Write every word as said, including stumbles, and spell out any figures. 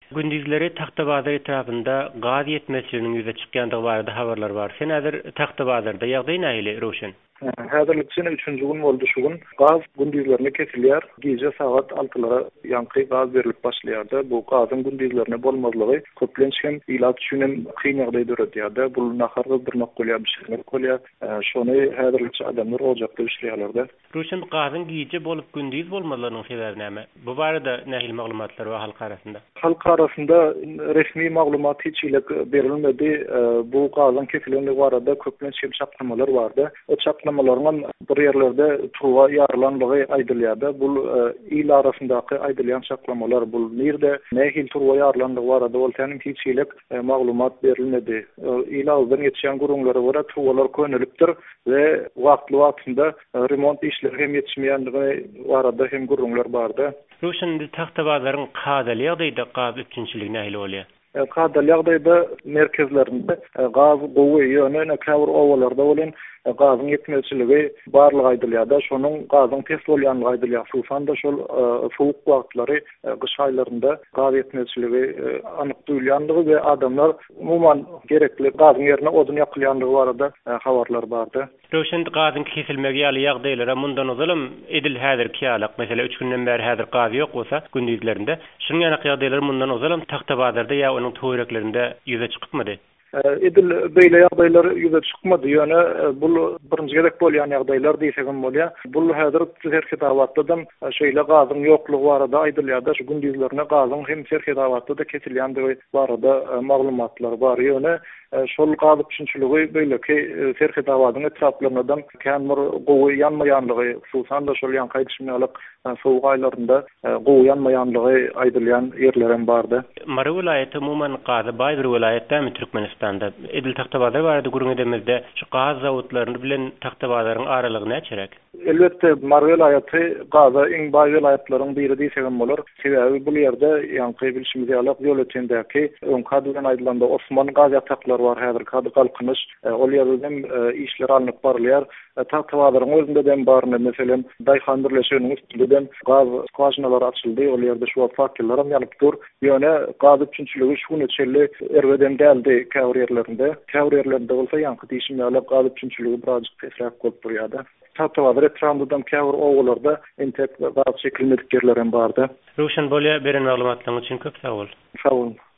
Gündüzleri Taxtabazar etrafında gaz yetmezliğinin yüze çıkýandygy barada habarlar bar. Sen häzir Taxtabazarda ýagdaý nähili Roşen? Häzirlikçe üçüncü gün boldy şu gün. Gaz gündüzlerine kesilýär. Gece saat altılara ýanky gaz berilip başlaýardy. Bu gazyň gündüzlerine bolmazlygy köplençen ilaç düşünen kyn ýagdaý döredýärdi. Bu nahar gyzdyrmak bolýar, bişirmek bolýar. Şonu häzirlikçe adamlar ojakda işleýärler. Roşen gazyň gece bolup gündüz bolmalygynyň sebebi näme? Bu barada nähili maglumatlar we halk arasynda? Halk arasynda resmi maglumat hiç ile berilmedi. Bu gazyň kesilýändigi barada köplençe çapnamalar bardy. O çapnamalardan bir ýerlerde tuwa ýarlanlygy aýdylýardy. Bu il arasyndaky aýdylýan çapnamalar bu nirde nähil tuwa ýarlanlygy barada bolsaň hiç ile maglumat berilmedi. Il awdan ýetýän gurunlara görä tuwalar könülipdir we wagtly wagtynda remont işleri hem ýetişmeýändigi barada hem gurunlar bardy. Roşen Taxtabazaryň kadaly ýagdaýda gaz üçinçiligi nähili bolýar? Kadaly ýagdaýda merkezlerinde gaz gowy ýöne käwr owalarda bolan gazyň ýetmezçiligi barlygy aýdylýar. Şonuň gazyň tez bolýanlygy aýdylýar. Suwsan da şol sowuk wagtlary gyş aýlarynda gaz ýetmezçiligi anyk duýulýanlygy we adamlar umumyň gerekli gazyň ýerine odun ýakylýanlygy barada habarlar bardy. Roşen gazyň kesilmegi ýaly ýagdaýlara mundan uzalym edil häzirki ýalyk. Mesela üç günden bäri häzir gaz ýok bolsa gündüzlerinde şuň ýaly ýagdaýlar mundan uzalym Taxtabazarda ýa onuň töwereklerinde ýüze çykypmady. Edil beýle ýagdaýlar ýüze çykmady. Ýöne bul birinji gerek bolýan ýagdaýlar diýsegem bolýar. Bul häzir serhedawatdan şeýle gazyň ýoklugy barada aýdylýar. Şu gündüzlerine gazyň hem serhedawatda da kesilýändigi barada maglumatlar bar. Ýöne şol gaz üçinçiligi beýleki serhedawatyň etraplaryndan kämir gowy ýanmaýanlygy, suwsan da şol ýanky ýetişmeýänlik sowuk aýlarynda gowy ýanmaýanlygy aýdylýan ýerler bardy. Mara vilayaty umumyň gazy baý bir vilayatda Türkmenistanda. Edil Taxtabazar barada gurun edemizde şu gaz zawodlaryny bilen Taxtabazaryň aralygy näçerek? Elbetde Mara vilayaty gaza iň baý vilayatlaryň biri diýsegem bolar. Sebebi bu ýerde ýanky bilişimize ýalyk ýol ötendäki öňkä bilen aýdylanda Osman gaz ýataklar var häzir kady galkynyş. Ol ýerden işler alınıp barlýar. Taxtabazaryň özünde dem barny meselem Daýhan birleşiginiň üstünden gaz skwaşynalary açyldy. Ol ýerde şu fakirler ýanyp dur. Ýöne gaz üçinçiligi şu neçeli erweden geldi käwr ýerlerinde. Käwr ýerlerinde bolsa ýanky diýişimler gaz üçinçiligi birazjyk pesrak bolup durýardy. Taxtabazar etrafyndan käwr owalarda entek gaz çekilmedik ýerler hem bardy. Roşen bolýa beren maglumatlaryň üçin köp sag bol. Sag bol.